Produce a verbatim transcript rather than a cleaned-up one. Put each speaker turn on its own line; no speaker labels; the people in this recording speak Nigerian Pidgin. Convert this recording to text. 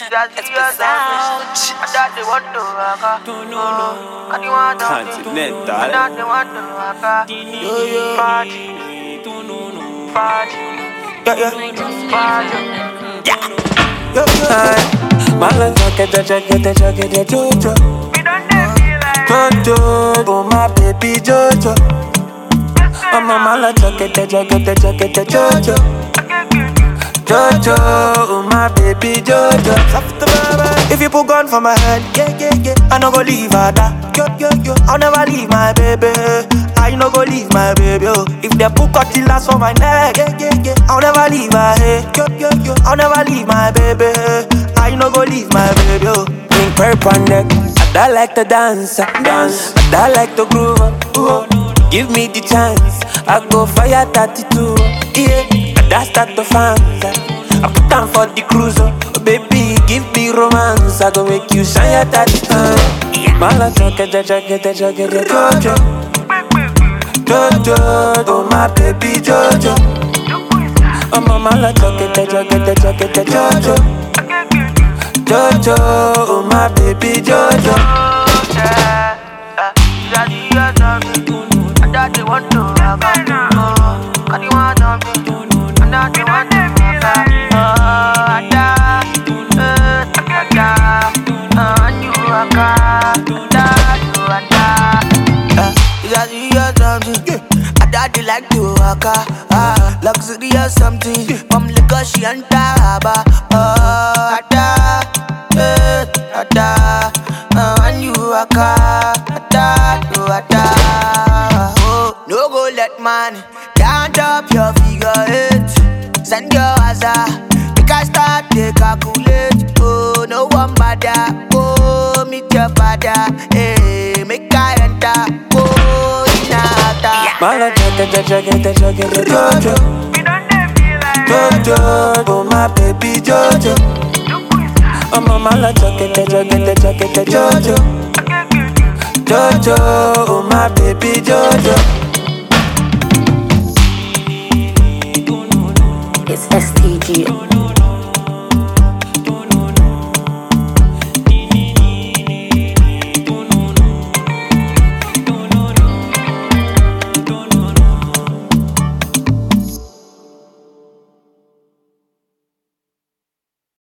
It's bizarre.
Yeah, yeah. Yo, yo. Mala chaketa chaketa chaketa jojo. Jojo, oh my baby Jojo. I'm a mala chaketa chaketa chaketa jojo. Jojo, oh my baby Jojo. If you put gun for my head, yeah, yeah, yeah, I no go leave her that. Yo, yo, yo, I'll never leave my baby. I no go leave my baby. Oh. If they put cutlass for my neck, yeah, yeah, yeah, I'll never leave her. Hey. Yo, yo, yo, I'll never leave my baby. I no go leave my baby. Oh. Pink purple neck, I like to dance, dance. I like to groove. Ooh. Give me the chance, I go fire thirty-two. Yeah, that's that the fans. I put down for the cruise. Oh, baby, give me romance. I go make you shine your thirty-two. Mala chaketa chaketa chaketa Jojo. Jojo, oh my baby Jojo. I'm a mala chaketa chaketa chaketa Jojo. Jojo, oh my baby Jojo.
Yeah, I thought they want to rock oh, cause you want something. I thought they want to rock oh, I thought, uh, I thought, uh, and you rock I thought, you I thought. You got you got something. I thought they like to rock ah, luxury or something. From Lagos she and Taba. Oh, I thought, uh, I thought, uh, and you rock I thought, you I thought. No go let money count up your figure eight. Send your hazard, make I start to calculate. Oh, no one bother. Oh, meet your father. Hey, make I enter. Oh, inata.
Mala chaketa chaketa chaketa Jojo. Jojo, oh my baby Jojo. I'm a mala chaketa chaketa chaketa Jojo. Jojo, oh my baby Jojo.
It's S T G.